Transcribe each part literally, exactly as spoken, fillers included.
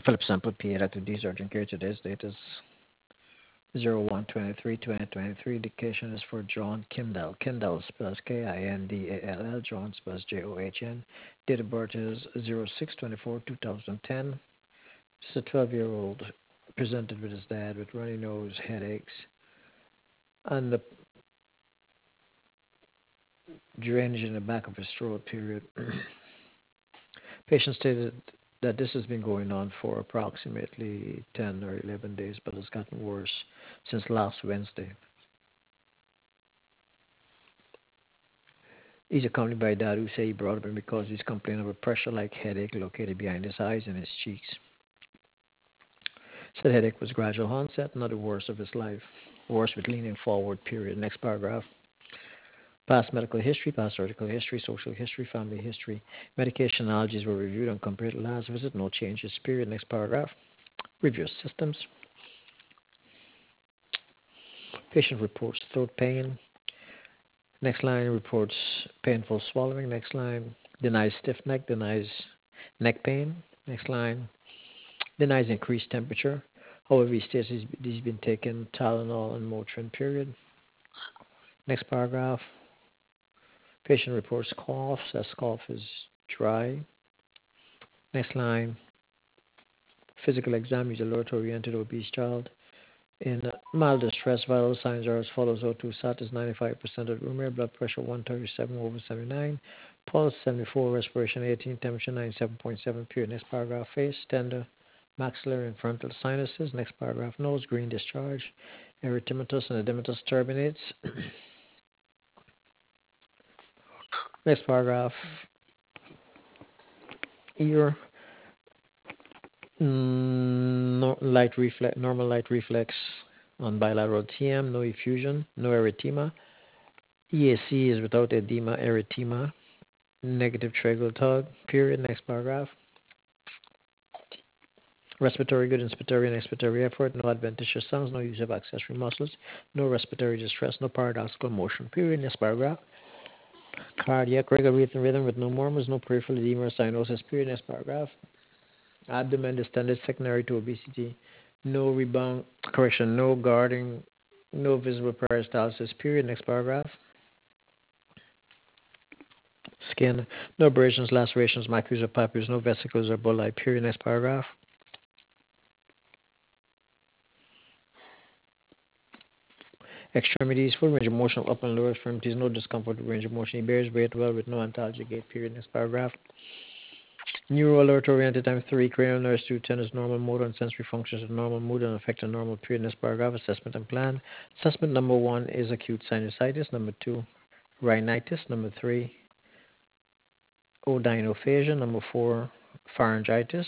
Philip Sample P A to D Urgent Care. Today's date is zero one twenty-three twenty twenty-three. Indication is for John Kindle. Kindle spells K I N D A L L. John spells J O H N. Date of birth is zero six twenty-four twenty ten. Just a twelve-year-old presented with his dad with runny nose, headaches, and the drainage in the back of his throat, period. Patient stated that this has been going on for approximately ten or eleven days, but it's gotten worse since last Wednesday. He's accompanied by dad who say he brought him because he's complaining of a pressure-like headache located behind his eyes and his cheeks. Said headache was gradual onset, not the worst of his life. Worse with leaning forward, period. Next paragraph. Past medical history, past surgical history, social history, family history. Medication allergies were reviewed and compared to last visit. No changes, period. Next paragraph. Review systems. Patient reports throat pain. Next line reports painful swallowing. Next line denies stiff neck, denies neck pain. Next line denies increased temperature. However, he states he's, he's been taking Tylenol and Motrin, period. Next paragraph. Patient reports cough, says cough is dry. Next line. Physical exam, he's alert-oriented obese child. In mild distress, vital signs are as follows. O two sat is ninety-five percent of room air, blood pressure one thirty-seven over seventy-nine, pulse seventy-four, respiration eighteen, temperature ninety-seven point seven, period. Next paragraph, face, tender, maxillary and frontal sinuses. Next paragraph, nose, green discharge, erythematous and edematous turbinates. Next paragraph, ear, mm, no, light reflex, normal light reflex on bilateral T M, no effusion, no erythema. E A C is without edema, erythema, negative tracheal tug, period. Next paragraph. Respiratory good, inspiratory and expiratory effort, no adventitious sounds, no use of accessory muscles, no respiratory distress, no paradoxical motion, period. Next paragraph. Cardiac regular breathing rhythm with no murmurs, no peripheral edema or cyanosis, period. Next paragraph. Abdomen distended secondary to obesity, no rebound, correction, no guarding, no visible peristalsis, period. Next paragraph. Skin, no abrasions, lacerations, maculas or papules, no vesicles or bulli, period. Next paragraph. Extremities, full range of motion of upper and lower extremities, no discomfort with range of motion. He bears weight well with no antalgia gait, period. Next paragraph. Neuro alert oriented time three, cranial nerves two, tennis, normal motor and sensory functions of normal mood and affect a normal period. Next paragraph, assessment and plan. Assessment number one is acute sinusitis. Number two, rhinitis. Number three, odynophagia. Number four, pharyngitis.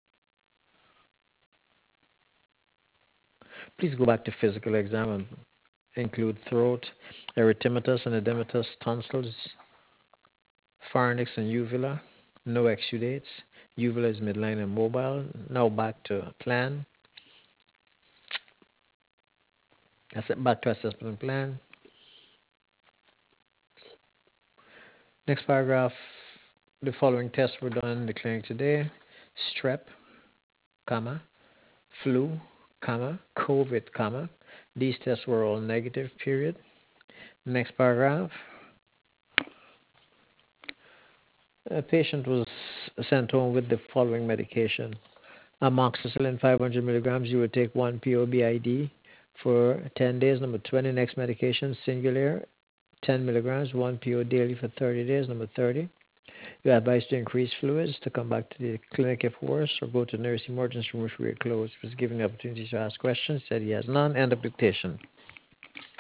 Please go back to physical exam and include throat, erythematous and edematous tonsils, pharynx and uvula, no exudates. Uvula is midline and mobile. Now back to plan. Back to assessment and plan. Next paragraph. The following tests were done in the clinic today. Strep, comma, flu, comma, COVID, comma. These tests were all negative, period. Next paragraph. A patient was sent home with the following medication. Amoxicillin five hundred milligrams. You would take one P O B I D for ten days. Number twenty. Next medication, Singulair, ten milligrams, one P O daily for thirty days. Number thirty. You are advised to increase fluids, to come back to the clinic if worse, or go to the nearest emergency room if we are closed. He was given the opportunity to ask questions. Said he has none. End of dictation.